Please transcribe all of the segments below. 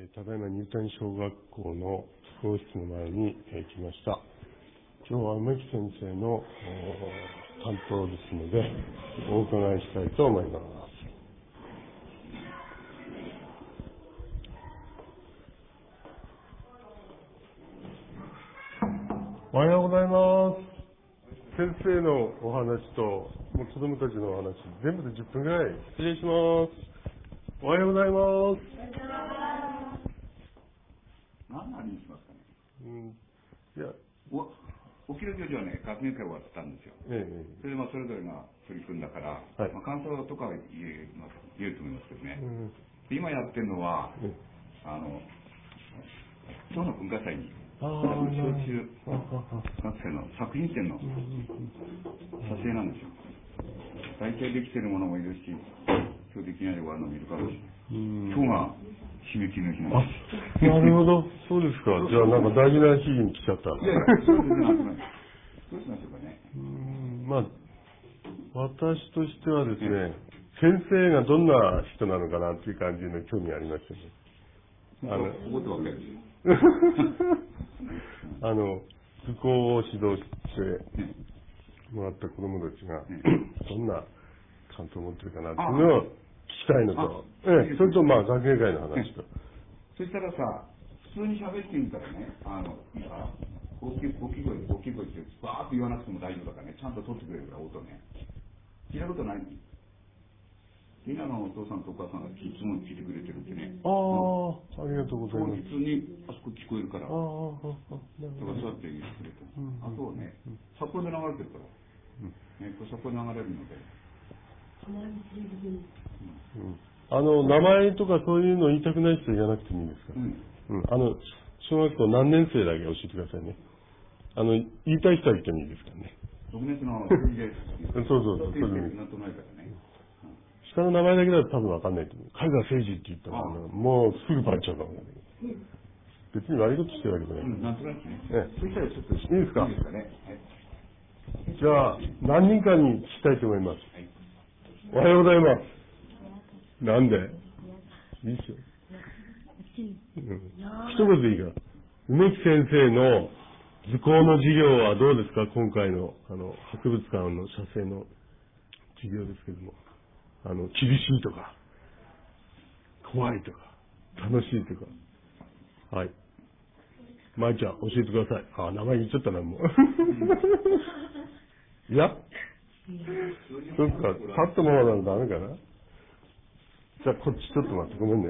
ただいま入谷小学校の教室の前に、来ました。今日は梅木先生の担当ですので、お伺いしたいと思います。おはようございます。先生のお話と、もう子供たちのお話、全部で10分ぐらい。失礼します。おはようございます。 何の話にしますかね。 いやお昼行事はね、学芸会終わったんですよ。それでそれぞれが取り組んだから、はい、感想とかは言えると思いますけどね。今やってるのは、今日の文化祭に、小中学生の作品展の撮影なんですよ。大体できてるものもいるし、今日できないものもいるから、今日が締め切りの日なんです。 なるほど、そうですか。じゃあなんか大事な日に来ちゃった。 いやいや、そうしましょうかね。 私としてはですね、先生がどんな人なのかなっていう感じの興味ありましたね。 覚えてわけですよ。 図工を指導してもらった子供たちが、どんな感想を持ってるかなっていうのを聞きたいのと、それと学芸会の話と。 そしたらさ、普通に喋ってみたらね、大きい声ってバーッと言わなくても大丈夫だからね、ちゃんと取ってくれるから、音ね。聞いたことない？みんなのお父さんとお母さんがいつも聞いてくれてるってね。 ありがとうございます。 普通にあそこ聞こえるから。だからそうやって言ってくれて。あとね、札幌で流れてるから。これ札幌で流れるので。 名前とかそういうの言いたくない人言わなくてもいいですか？小学校何年生だけ教えてくださいね。言いたい人は言ってもいいですからね。 6年生の数字で。 そう。 なんとないからね。 下の名前だけだと多分わかんないと思う。海川誠司って言ったら、もうすぐバレちゃうかも。別に悪いことしてるわけじゃない。 なんとなくね。そしたらちょっといいいですか？ いですかね。 じゃあ、何人かに聞きたいと思います。おはようございます。なんで？いいっすよ。一言でいいから。梅木先生の図工の授業はどうですか？今回の、博物館の写生の授業ですけども。厳しいとか、怖いとか、楽しいとか。はい。舞ちゃん、教えてください。名前言っちゃったな、もう。いやそっか、立ったままならダメかな。じゃあ、こっちちょっと待って、ごめんね。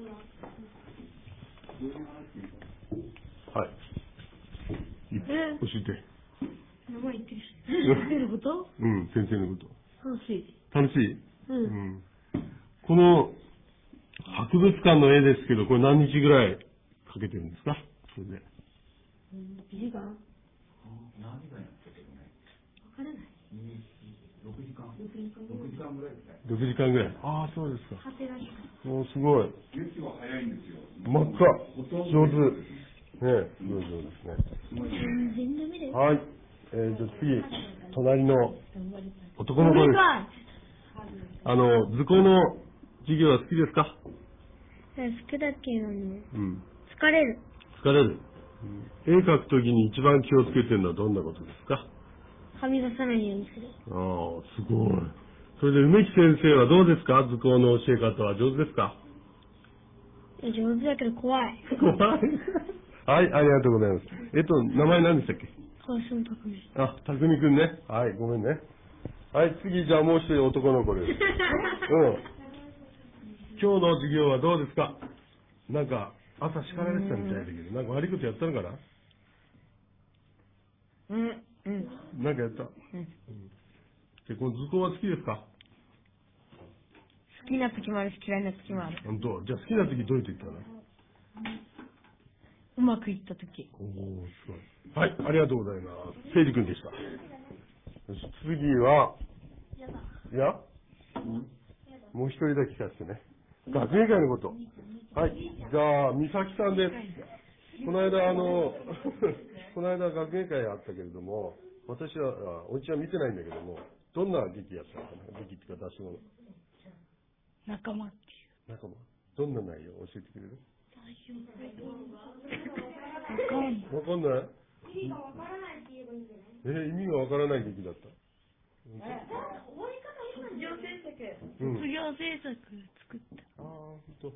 はい。教えて。 名前言ってるし。先生のこと？ 先生のこと。 楽しい。 楽しい？この博物館の絵ですけど、これ何日ぐらいかけてるんですか？それで。 1時間？ 何時間やったけどね。 わからない。 6時間ぐらいですね。 6時間ぐらい。そうですか。もうすごい。 月は早いんですよ。 真っ赤。上手。ね、上手ですね。 全然ダメだよ。 はい。じゃあ次、隣の男の子です。図工の授業は好きですか？ 好きだけどね。 疲れる。絵描くときに一番気をつけてるのはどんなことですか？ はみ出さないようにする。 すごい。それで梅木先生はどうですか？図工の教え方は上手ですか？ 上手だけど怖い。 怖い。はい、ありがとうございます。名前何でしたっけ？ 川島拓海。 拓海くんね。はい、ごめんね。はい、次、じゃあもう一人男の子です。今日の授業はどうですか？なんか、朝叱られてたみたいだけど、なんか悪いことやったのかな？なんかやった？で、この図工は好きですか？ 好きな時もあるし嫌いな時もある。 本当？じゃあ好きな時どうやって言ったの？ うまくいった時。 すごい。はい、ありがとうございます。誠司君でした。次は、いやもう一人だけ聞かせてね。学芸会のこと。はい。じゃあ、美咲さんです。この間、この間学芸会あったけれども、私は、お家は見てないんだけども、どんな劇やったのかな？劇っていうか出し物。 仲間っていう。 仲間。どんな内容教えてくれる？ わかんない意味がわからないって言えばいいんじゃない？ 意味がわからない劇だった。 終わり方今卒業制作作った。 ああ、ほんと。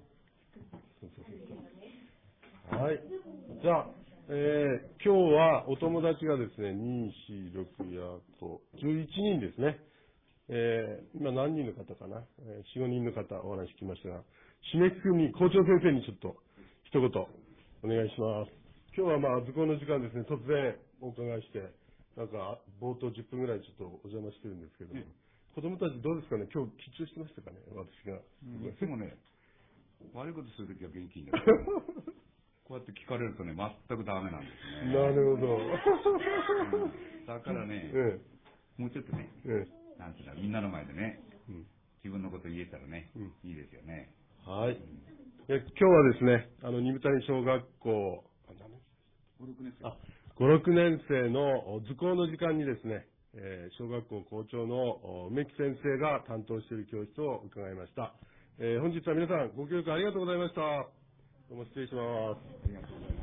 はい。じゃあ、今日はお友達がですね、2、4、6やと11人ですね。今何人の方かな、4、5人の方お話聞きましたが、締めくくりに校長先生にちょっと一言お願いします。今日は図工の時間ですね、突然お伺いして、なんか冒頭10分ぐらいちょっとお邪魔してるんですけども、子供たちどうですかね、今日緊張してましたかね、私が。 いつもね、悪いことするときは元気になる。こうやって聞かれるとね、全くダメなんですね。 なるほど。 だからね、もうちょっとね、なんていうの、みんなの前でね、自分のこと言えたらね、いいですよね。 はい。今日はですね、二部谷小学校、 5、6年生。 5、6年生の図工の時間にですね、小学校校長の梅木先生が担当している教室を伺いました。本日は皆さんご協力ありがとうございました。どうも失礼します。 ありがとうございます。